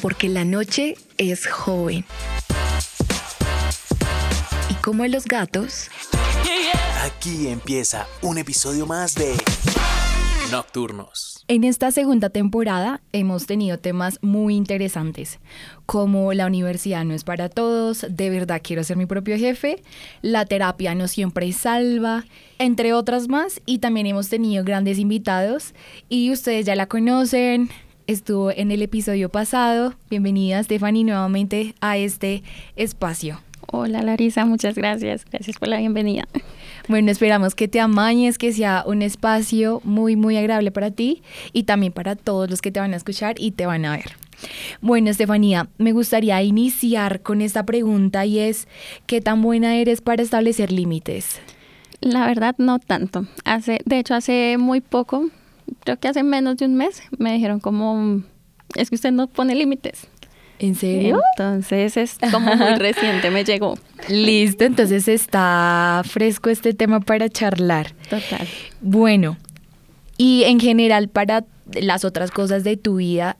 porque la noche es joven. Y como los gatos, aquí empieza un episodio más de Nocturnos. En esta segunda temporada hemos tenido temas muy interesantes, como la universidad no es para todos, de verdad quiero ser mi propio jefe, la terapia no siempre salva, entre otras más, y también hemos tenido grandes invitados y ustedes ya la conocen, estuvo en el episodio pasado. Bienvenida, Stephanie, nuevamente a este espacio. Hola Larisa, muchas gracias por la bienvenida. Bueno, esperamos que te amañes, que sea un espacio muy, muy agradable para ti y también para todos los que te van a escuchar y te van a ver. Bueno, Estefanía, me gustaría iniciar con esta pregunta y es, ¿qué tan buena eres para establecer límites? La verdad, no tanto. De hecho, hace muy poco, creo que hace menos de un mes, me dijeron como, es que usted no pone límites. ¿En serio? Entonces es como muy reciente, me llegó. Listo, entonces está fresco este tema para charlar. Total. Bueno, y en general para las otras cosas de tu vida,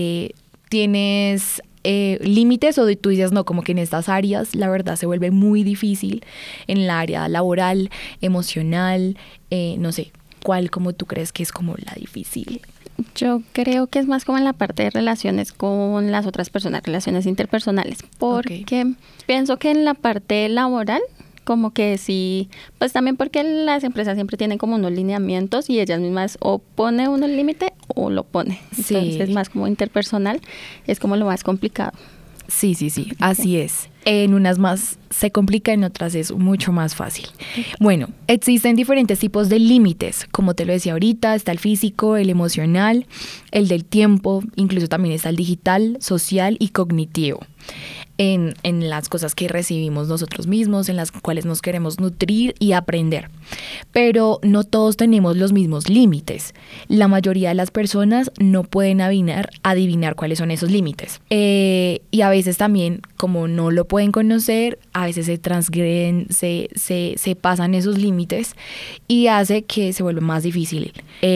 ¿tienes límites o tú dices no, como que en estas áreas la verdad se vuelve muy difícil, en el área laboral, emocional, no sé, ¿cuál como tú crees que es como la difícil? Yo creo que es más como en la parte de relaciones con las otras personas, relaciones interpersonales, porque pienso que en la parte laboral, como que sí, pues también porque las empresas siempre tienen como unos lineamientos y ellas mismas o pone uno el límite o lo pone. Sí. Entonces más como interpersonal es como lo más complicado. Sí, así es. En unas más se complica, en otras es mucho más fácil. Bueno, existen diferentes tipos de límites, como te lo decía ahorita, está el físico, el emocional, el del tiempo, incluso también está el digital, social y cognitivo. En las cosas que recibimos nosotros mismos, en las cuales nos queremos nutrir y aprender. Pero no todos tenemos los mismos límites. La mayoría de las personas no pueden adivinar cuáles son esos límites. Y a veces también, como no lo pueden conocer, a veces se transgreden, se pasan esos límites y hace que se vuelva más difícil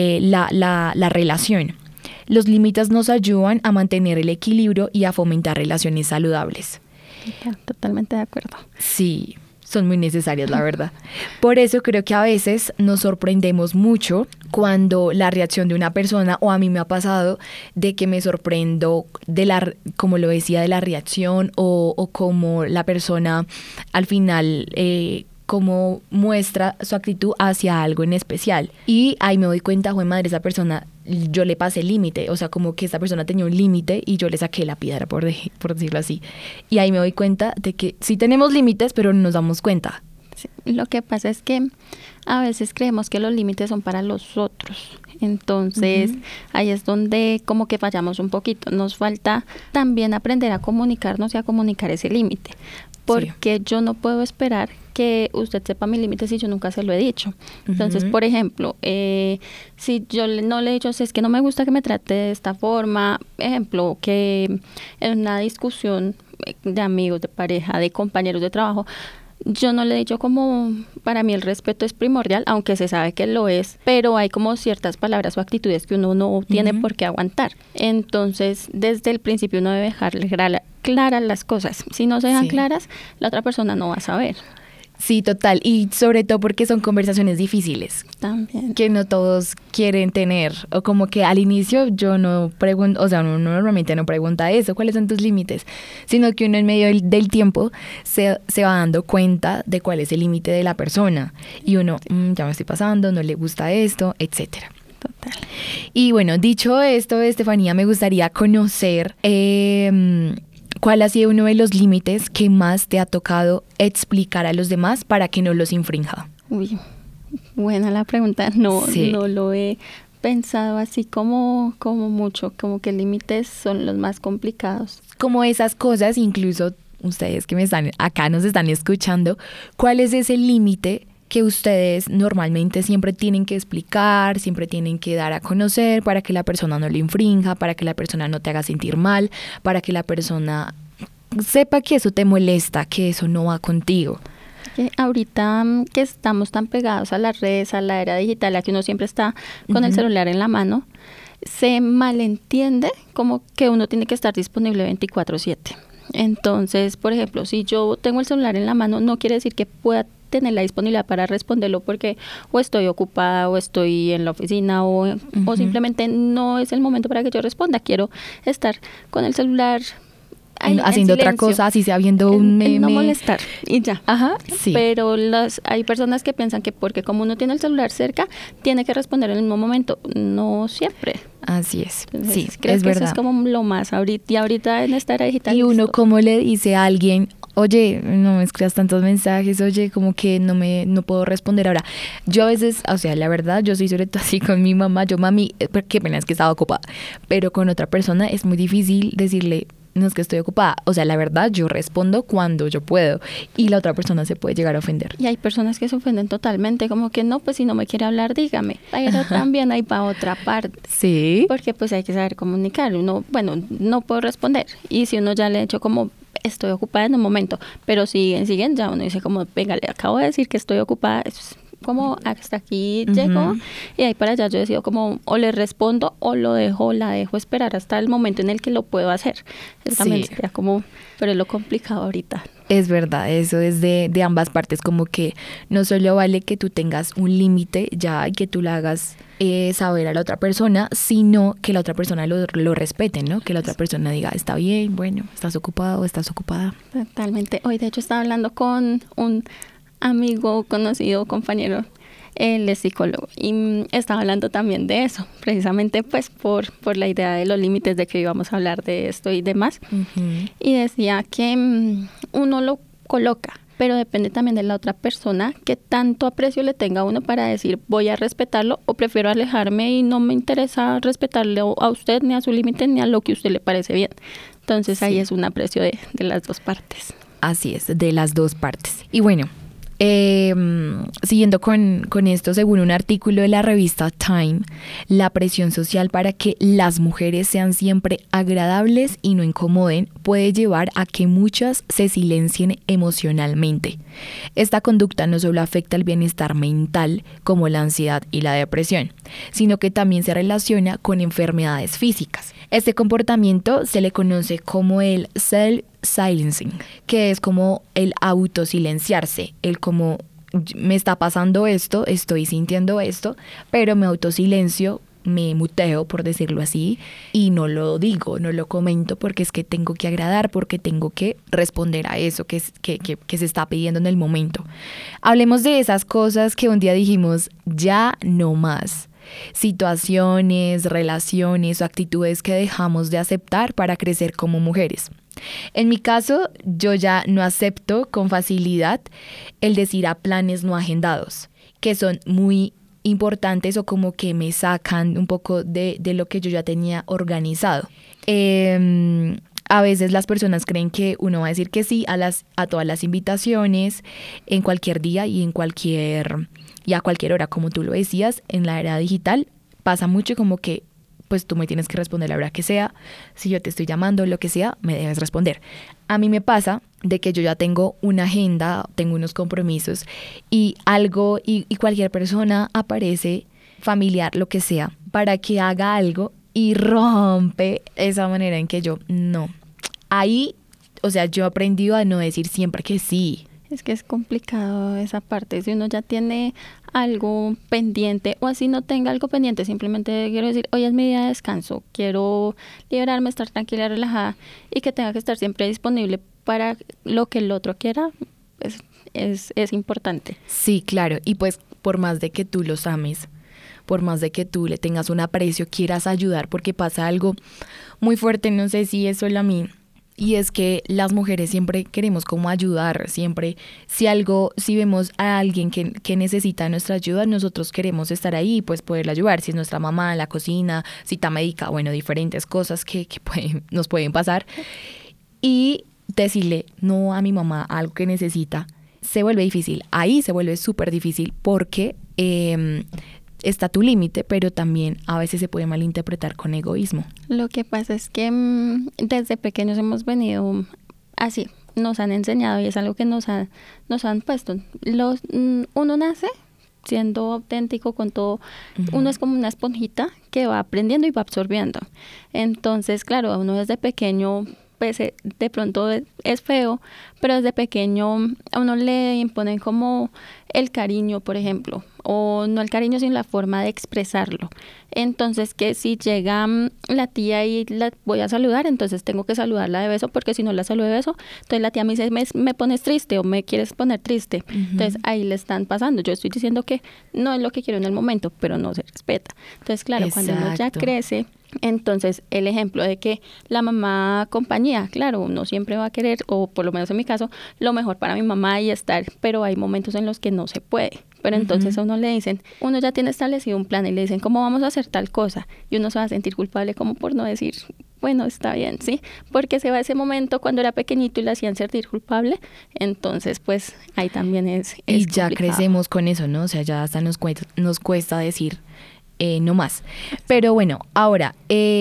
la relación. Los límites nos ayudan a mantener el equilibrio y a fomentar relaciones saludables. Totalmente de acuerdo. Sí, son muy necesarias, la verdad. Por eso creo que a veces nos sorprendemos mucho cuando la reacción de una persona, o a mí me ha pasado, de que me sorprendo como lo decía, de la reacción o como la persona al final como muestra su actitud hacia algo en especial. Y ahí me doy cuenta, joder madre, esa persona, yo le pasé el límite, o sea, como que esta persona tenía un límite y yo le saqué la piedra, por decirlo así. Y ahí me doy cuenta de que sí tenemos límites, pero no nos damos cuenta. Sí, lo que pasa es que a veces creemos que los límites son para los otros. Entonces, ahí es donde como que fallamos un poquito. Nos falta también aprender a comunicarnos y a comunicar ese límite. Porque yo no puedo esperar que usted sepa mi límite si yo nunca se lo he dicho. Entonces, por ejemplo, si yo no le he dicho, si es que no me gusta que me trate de esta forma, ejemplo, que en una discusión de amigos, de pareja, de compañeros de trabajo, yo no le he dicho como, para mí el respeto es primordial, aunque se sabe que lo es, pero hay como ciertas palabras o actitudes que uno no tiene por qué aguantar. Entonces, desde el principio uno debe dejarle claras las cosas. Si no se dejan claras, la otra persona no va a saber. Sí, total. Y sobre todo porque son conversaciones difíciles. También. Que no todos quieren tener. O como que al inicio yo no pregunto, o sea, uno normalmente no pregunta eso, ¿cuáles son tus límites? Sino que uno en medio del tiempo se va dando cuenta de cuál es el límite de la persona. Y uno, ya me estoy pasando, no le gusta esto, etcétera. Total. Y bueno, dicho esto, Estefanía, me gustaría conocer ¿cuál ha sido uno de los límites que más te ha tocado explicar a los demás para que no los infrinja? Uy, buena la pregunta. No lo he pensado así como mucho, como que límites son los más complicados. Como esas cosas, incluso ustedes que nos están escuchando, ¿cuál es ese límite que ustedes normalmente siempre tienen que explicar, siempre tienen que dar a conocer para que la persona no lo infrinja, para que la persona no te haga sentir mal, para que la persona sepa que eso te molesta, que eso no va contigo? Ahorita que estamos tan pegados a las redes, a la era digital, a que uno siempre está con el celular en la mano, se malentiende como que uno tiene que estar disponible 24/7. Entonces, por ejemplo, si yo tengo el celular en la mano, no quiere decir que pueda tener la disponibilidad para responderlo porque o estoy ocupada o estoy en la oficina o simplemente no es el momento para que yo responda. Quiero estar con el celular haciendo otra cosa, así sea viendo un meme. No molestar y ya. Ajá, sí. Pero hay personas que piensan que porque como uno tiene el celular cerca, tiene que responder en el mismo momento. No siempre. Así es. Entonces, sí, creo es que verdad. eso es como lo más ahorita. Y ahorita en esta era digital. Y uno como le dice a alguien, oye, no me escribas tantos mensajes, oye, como que no puedo responder ahora. Yo a veces, o sea, la verdad, yo soy sobre todo así con mi mamá, mami, qué pena es que estaba ocupada, pero con otra persona es muy difícil decirle, no es que estoy ocupada, o sea, la verdad, yo respondo cuando yo puedo y la otra persona se puede llegar a ofender. Y hay personas que se ofenden totalmente, como que no, pues si no me quiere hablar, dígame. Pero también hay para otra parte. Sí. Porque pues hay que saber comunicar. Uno, bueno, no puedo responder. Y si uno ya le ha hecho como, estoy ocupada en un momento, pero siguen, ya uno dice como, venga, le acabo de decir que estoy ocupada, es como hasta aquí llego, y ahí para allá yo decido como, o le respondo o la dejo esperar hasta el momento en el que lo puedo hacer. Eso también sería como, pero es lo complicado ahorita. Es verdad, eso es de ambas partes, como que no solo vale que tú tengas un límite ya y que tú le hagas saber a la otra persona, sino que la otra persona lo respete, ¿no? Que la otra persona diga, está bien, bueno, estás ocupado o estás ocupada. Totalmente. Hoy de hecho estaba hablando con un amigo, conocido, compañero, él es psicólogo y estaba hablando también de eso, precisamente pues por la idea de los límites, de que íbamos a hablar de esto y demás. Y decía que uno lo coloca, pero depende también de la otra persona, que tanto aprecio le tenga a uno para decir voy a respetarlo o prefiero alejarme y no me interesa respetarle a usted ni a su límite ni a lo que a usted le parece bien. Entonces ahí es un aprecio de las dos partes. Así es, de las dos partes. Y bueno, siguiendo con esto, según un artículo de la revista Time, la presión social para que las mujeres sean siempre agradables y no incomoden puede llevar a que muchas se silencien emocionalmente. Esta conducta no solo afecta el bienestar mental, como la ansiedad y la depresión, sino que también se relaciona con enfermedades físicas. Este comportamiento se le conoce como el self-silencing, que es como el autosilenciarse, el como me está pasando esto, estoy sintiendo esto, pero me autosilencio, me muteo, por decirlo así, y no lo digo, no lo comento porque es que tengo que agradar, porque tengo que responder a eso que se está pidiendo en el momento. Hablemos de esas cosas que un día dijimos, ya no más. Situaciones, relaciones o actitudes que dejamos de aceptar para crecer como mujeres. En mi caso, yo ya no acepto con facilidad el decir a planes no agendados, que son muy importantes o como que me sacan un poco de lo que yo ya tenía organizado. A veces las personas creen que uno va a decir que sí a todas las invitaciones en cualquier día y a cualquier hora, como tú lo decías, en la era digital pasa mucho como que pues tú me tienes que responder a la hora que sea, si yo te estoy llamando, lo que sea, me debes responder. A mí me pasa de que yo ya tengo una agenda, tengo unos compromisos y cualquier persona aparece, familiar, lo que sea, para que haga algo y rompe esa manera en que yo no. Ahí, o sea, yo he aprendido a no decir siempre que sí. Es que es complicado esa parte. Si uno ya tiene algo pendiente o así no tenga algo pendiente, simplemente quiero decir, hoy es mi día de descanso, quiero liberarme, estar tranquila, relajada y que tenga que estar siempre disponible para lo que el otro quiera, es importante. Sí, claro. Y pues por más de que tú los ames, por más de que tú le tengas un aprecio, quieras ayudar, porque pasa algo muy fuerte, no sé si es solo a mí, y es que las mujeres siempre queremos como ayudar, siempre si vemos a alguien que necesita nuestra ayuda, nosotros queremos estar ahí y pues poderle ayudar, si es nuestra mamá en la cocina, cita médica, bueno, diferentes cosas que nos pueden pasar. Y decirle no a mi mamá algo que necesita, se vuelve difícil, ahí se vuelve súper difícil porque está tu límite, pero también a veces se puede malinterpretar con egoísmo. Lo que pasa es que desde pequeños hemos venido así, nos han enseñado y es algo que nos han puesto. Uno nace siendo auténtico con todo. Uno es como una esponjita que va aprendiendo y va absorbiendo. Entonces, claro, uno desde pequeño, pues de pronto es feo, pero desde pequeño a uno le imponen como el cariño, por ejemplo, o no el cariño, sino la forma de expresarlo. Entonces, que si llega la tía y la voy a saludar, entonces tengo que saludarla de beso, porque si no la saludo de beso, entonces la tía me dice, me pones triste o me quieres poner triste. Entonces, ahí le están pasando. Yo estoy diciendo que no es lo que quiero en el momento, pero no se respeta. Entonces, claro, cuando uno ya crece, entonces el ejemplo de que la mamá compañía, claro, uno siempre va a querer, o por lo menos en mi caso, lo mejor para mi mamá y estar, pero hay momentos en los que no se puede. Pero entonces a uno le dicen, uno ya tiene establecido un plan y le dicen, ¿cómo vamos a hacer tal cosa? Y uno se va a sentir culpable como por no decir, bueno, está bien, ¿sí? Porque se va ese momento cuando era pequeñito y le hacían sentir culpable, entonces pues ahí también es y ya complicado. crecemos con eso, ¿no? O sea, ya hasta nos cuesta decir no más. Pero bueno, ahora,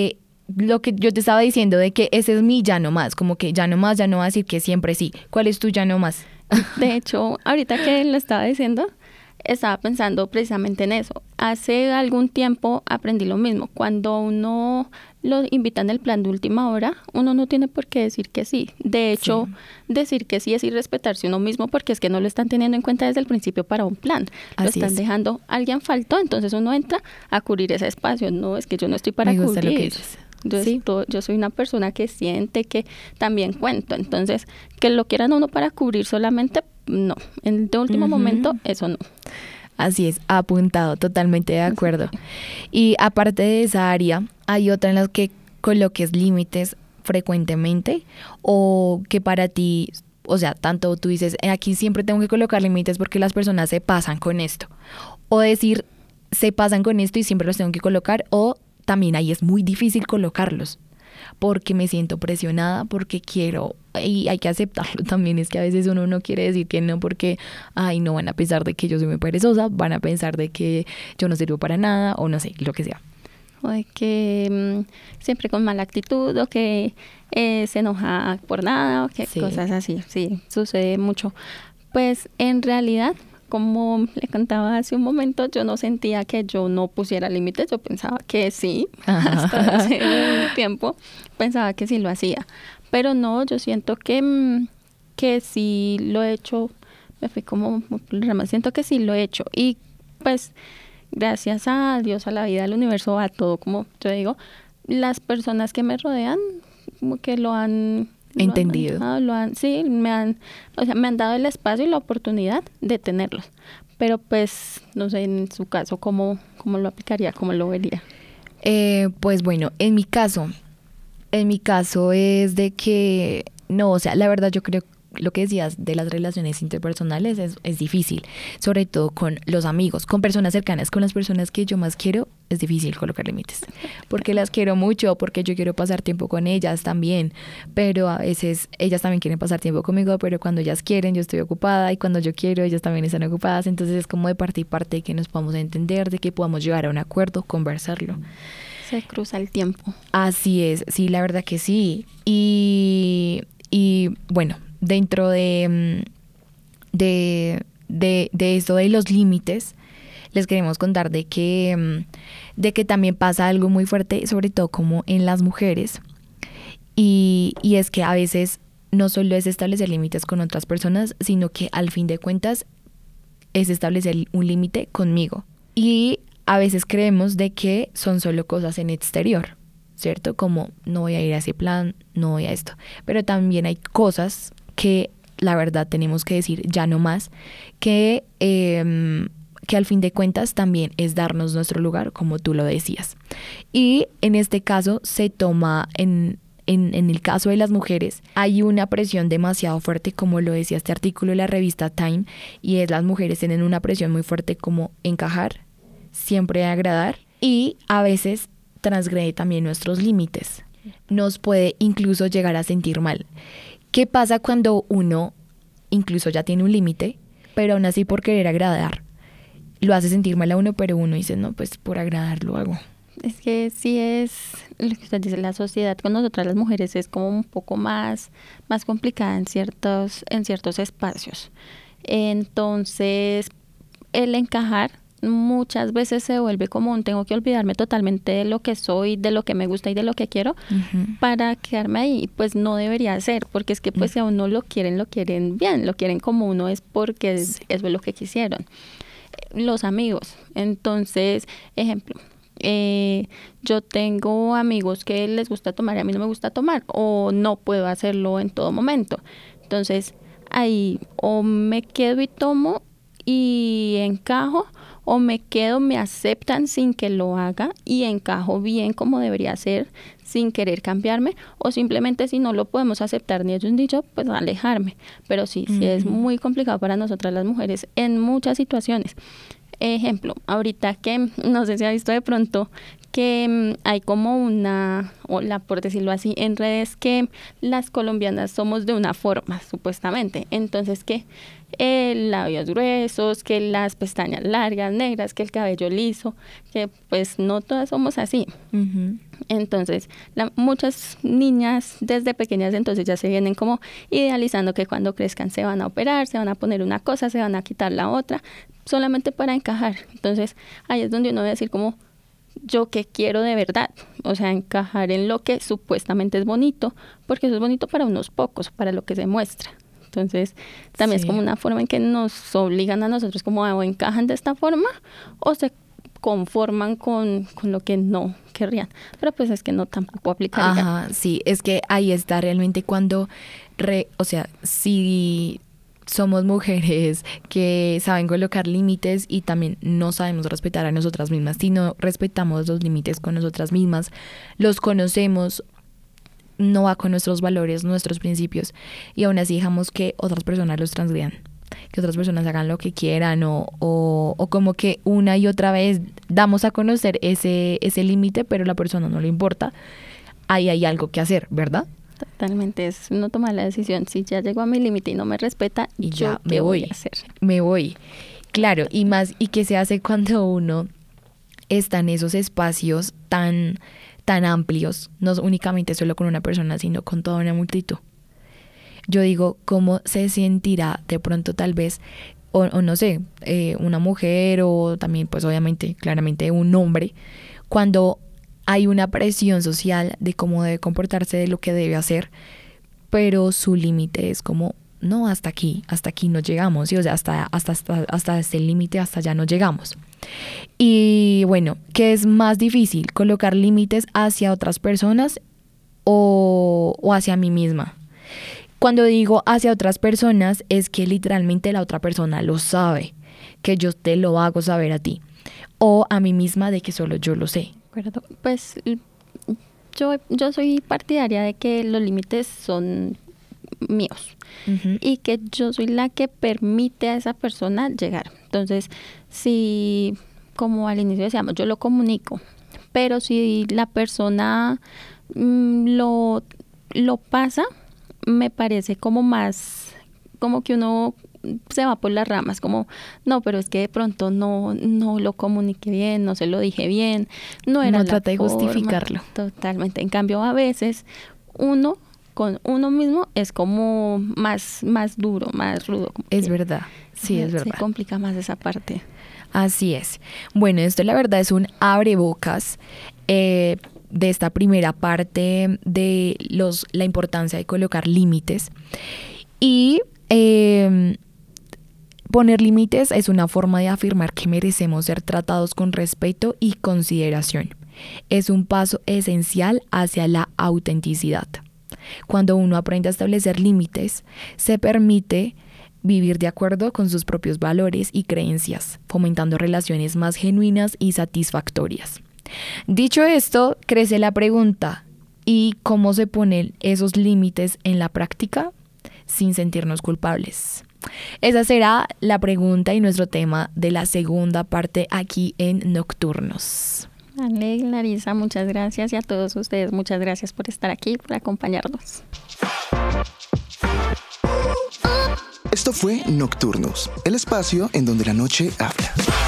lo que yo te estaba diciendo de que ese es mi ya no más, como que ya no más, ya no va a decir que siempre sí. ¿Cuál es tu ya no más? De hecho, ahorita que lo estaba diciendo, estaba pensando precisamente en eso. Hace algún tiempo aprendí lo mismo. Cuando uno lo invita en el plan de última hora, uno no tiene por qué decir que sí. De hecho, decir que sí es irrespetarse uno mismo, porque es que no lo están teniendo en cuenta desde el principio para un plan. Lo están dejando, alguien faltó, entonces uno entra a cubrir ese espacio. No, es que yo no estoy para Me gusta cubrir. Lo que dices. Yo soy una persona que siente, que también cuento. Entonces, que lo quieran uno para cubrir solamente, no. En el último momento, eso no. Así es, apuntado, totalmente de acuerdo. Y aparte de esa área, ¿hay otra en la que coloques límites frecuentemente? O que para ti, o sea, tanto tú dices, aquí siempre tengo que colocar límites porque las personas se pasan con esto. O decir, se pasan con esto y siempre los tengo que colocar, o también ahí es muy difícil colocarlos porque me siento presionada, porque quiero, y hay que aceptarlo también, es que a veces uno no quiere decir que no porque, ay, no van a pensar de que yo soy muy perezosa, van a pensar de que yo no sirvo para nada, o no sé, lo que sea. O de que siempre con mala actitud, o que se enoja por nada, o que cosas así, sí, sucede mucho. Pues en realidad, como le contaba hace un momento, yo no sentía que yo no pusiera límites, yo pensaba que sí, hasta hace un tiempo pensaba que sí lo hacía, pero no, yo siento que sí lo he hecho, me fui como, siento que sí lo he hecho, y pues gracias a Dios, a la vida, al universo, a todo, como yo digo, las personas que me rodean como que lo han entendido. Me han dado el espacio y la oportunidad de tenerlos. Pero pues, no sé, en su caso, ¿cómo lo aplicaría? ¿Cómo lo vería? Pues bueno, en mi caso es de que, no, o sea, la verdad yo creo lo que decías de las relaciones interpersonales es difícil, sobre todo con los amigos, con personas cercanas, con las personas que yo más quiero, es difícil colocar límites, porque las quiero mucho, porque yo quiero pasar tiempo con ellas también, pero a veces ellas también quieren pasar tiempo conmigo, pero cuando ellas quieren yo estoy ocupada y cuando yo quiero ellas también están ocupadas, entonces es como de parte y parte que nos podamos entender, de que podamos llegar a un acuerdo, conversarlo. Se cruza el tiempo. Así es, sí, la verdad que sí. Y bueno, dentro de esto de los límites, les queremos contar de que también pasa algo muy fuerte, sobre todo como en las mujeres, y es que a veces no solo es establecer límites con otras personas, sino que al fin de cuentas es establecer un límite conmigo. Y a veces creemos de que son solo cosas en exterior, ¿cierto? Como no voy a ir a ese plan, no voy a esto. Pero también hay cosas que la verdad tenemos que decir ya no más, que al fin de cuentas también es darnos nuestro lugar, como tú lo decías. Y en este caso se toma, en el caso de las mujeres, hay una presión demasiado fuerte, como lo decía este artículo de la revista Time, y es las mujeres tienen una presión muy fuerte como encajar, siempre agradar, y a veces transgrede también nuestros límites. Nos puede incluso llegar a sentir mal. ¿Qué pasa cuando uno incluso ya tiene un límite, pero aún así por querer agradar lo hace sentir mal a uno, pero uno dice, no, pues por agradar lo hago? Es que sí es, lo que usted dice, la sociedad con nosotras las mujeres es como un poco más complicada en ciertos espacios. Entonces, el encajar muchas veces se vuelve común, tengo que olvidarme totalmente de lo que soy, de lo que me gusta y de lo que quiero para quedarme ahí. Pues no debería ser, porque es que pues si a uno lo quieren bien, lo quieren como uno es porque eso es lo que quisieron. Los amigos, entonces, ejemplo, yo tengo amigos que les gusta tomar y a mí no me gusta tomar, o no puedo hacerlo en todo momento. Entonces ahí o me quedo y tomo y encajo, o me quedo, me aceptan sin que lo haga y encajo bien como debería ser sin querer cambiarme, o simplemente si no lo podemos aceptar ni ellos ni yo, pues alejarme. Pero sí es muy complicado para nosotras las mujeres en muchas situaciones. Ejemplo, ahorita que no sé si ha visto de pronto que hay como una ola, por decirlo así, en redes, que las colombianas somos de una forma, supuestamente. Entonces, que labios gruesos, que las pestañas largas, negras, que el cabello liso, que pues no todas somos así. Entonces, muchas niñas desde pequeñas entonces ya se vienen como idealizando que cuando crezcan se van a operar, se van a poner una cosa, se van a quitar la otra, solamente para encajar. Entonces, ahí es donde uno debe decir como, yo qué quiero de verdad, o sea, encajar en lo que supuestamente es bonito, porque eso es bonito para unos pocos, para lo que se muestra. Entonces, también es como una forma en que nos obligan a nosotros como o encajan de esta forma o se conforman con lo que no querrían. Pero pues es que no tampoco aplicaría. Ajá, sí, es que ahí está realmente cuando, o sea, si somos mujeres que saben colocar límites y también no sabemos respetar a nosotras mismas, si no respetamos los límites con nosotras mismas, los conocemos, no va con nuestros valores, nuestros principios, y aún así dejamos que otras personas los transgredan, que otras personas hagan lo que quieran o como que una y otra vez damos a conocer ese límite, pero a la persona no le importa. Ahí hay algo que hacer, ¿verdad? Totalmente, es no tomar la decisión. Si ya llegó a mi límite y no me respeta, y yo ya ¿qué voy a hacer? Me voy. Claro, y qué se hace cuando uno está en esos espacios tan amplios, no únicamente solo con una persona, sino con toda una multitud. Yo digo, ¿cómo se sentirá de pronto tal vez, o no sé, una mujer o también pues obviamente, claramente un hombre, cuando hay una presión social de cómo debe comportarse, de lo que debe hacer, pero su límite es como, no, hasta aquí no llegamos, ¿sí? O sea, hasta este límite, hasta allá no llegamos. Y bueno, ¿qué es más difícil? ¿Colocar límites hacia otras personas o hacia mí misma? Cuando digo hacia otras personas, es que literalmente la otra persona lo sabe, que yo te lo hago saber a ti, o a mí misma de que solo yo lo sé. Pues yo soy partidaria de que los límites son míos y que yo soy la que permite a esa persona llegar. Entonces, si, como al inicio decíamos, yo lo comunico, pero si la persona lo pasa, me parece como más, como que uno se va por las ramas, como, no, pero es que de pronto no lo comuniqué bien, no se lo dije bien, no era la trata de forma, justificarlo. Totalmente. En cambio, a veces uno con uno mismo es como más duro, más rudo. Es verdad, sí, es verdad. Se complica más esa parte. Así es. Bueno, esto la verdad es un abrebocas de esta primera parte de la importancia de colocar límites. Y poner límites es una forma de afirmar que merecemos ser tratados con respeto y consideración. Es un paso esencial hacia la autenticidad. Cuando uno aprende a establecer límites, se permite vivir de acuerdo con sus propios valores y creencias, fomentando relaciones más genuinas y satisfactorias. Dicho esto, crece la pregunta: ¿y cómo se ponen esos límites en la práctica sin sentirnos culpables? Esa será la pregunta y nuestro tema de la segunda parte aquí en Nocturnos. Ale y Larisa, muchas gracias, y a todos ustedes, muchas gracias por estar aquí, por acompañarnos. Esto fue Nocturnos, el espacio en donde la noche habla.